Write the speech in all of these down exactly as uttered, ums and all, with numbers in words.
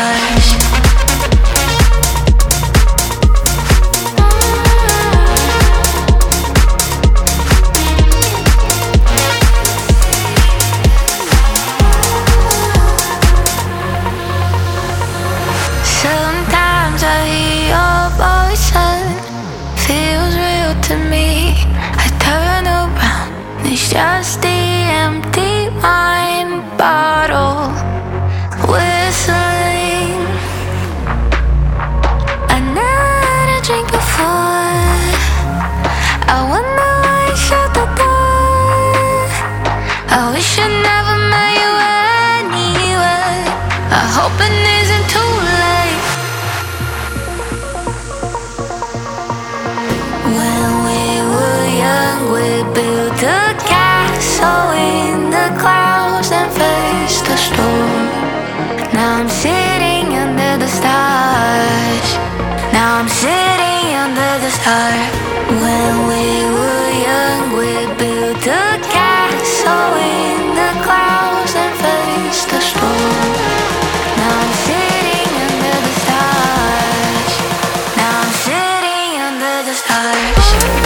stars. Sometimes I hear your voice and feels real to me. I turn around, it's just the empty wine bottle whistling. Another drink before I wonder why you shut the door. I wish I never met you anyway. I hope it isn't too late. When we were young, we built a castle in the clouds and faced the storm. Now I'm sitting under the stars. Now I'm sitting under the stars. When we were young, we built a castle in the clouds and faced the storm. Now I'm sitting under the stars. Now I'm sitting under the stars.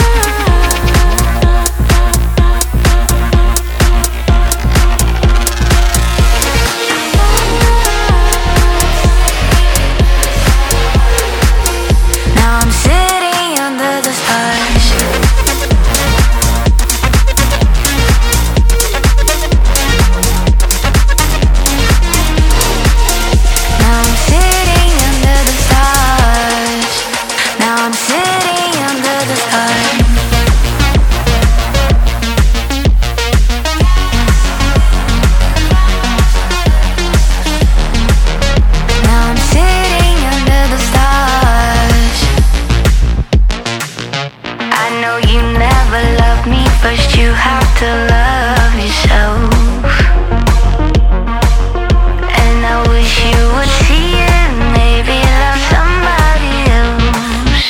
Now I'm sitting under the stars. Now I'm sitting under the stars. Now I'm sitting under the stars. Now I'm sitting under the stars. I know you never loved me, first you have to love yourself. And I wish you would see it, maybe love somebody else.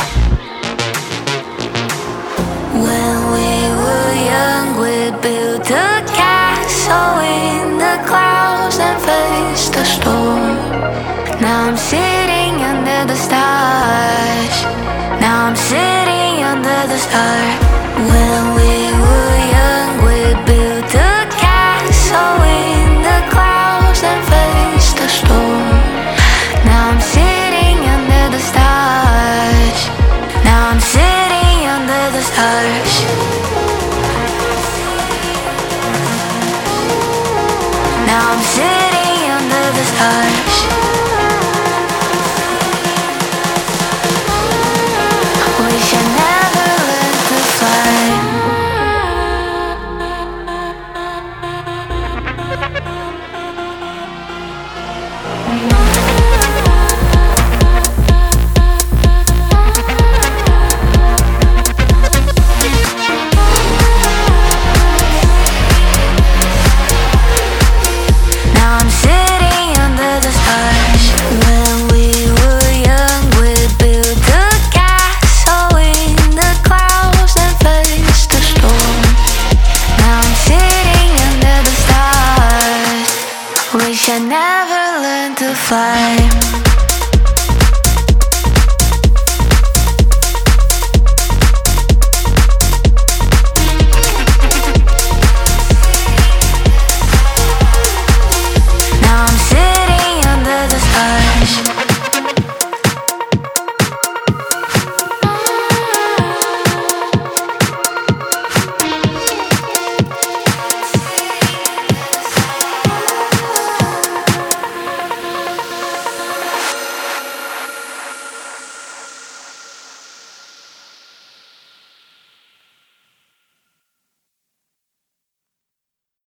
When we were young, we built a castle in the clouds and faced the storm. Now I'm sitting under the stars. Now I'm sitting under the stars. When we were young, we built a castle in the clouds and faced the storm. Now I'm sitting under the stars. Now I'm sitting under the stars. Now I'm sitting under the stars. Wish I never learned to fly. Now I'm sitting under the stars. When we were young, we built a castle in the clouds and faced the storm. Now I'm sitting under the stars. Wish I never learned to fly.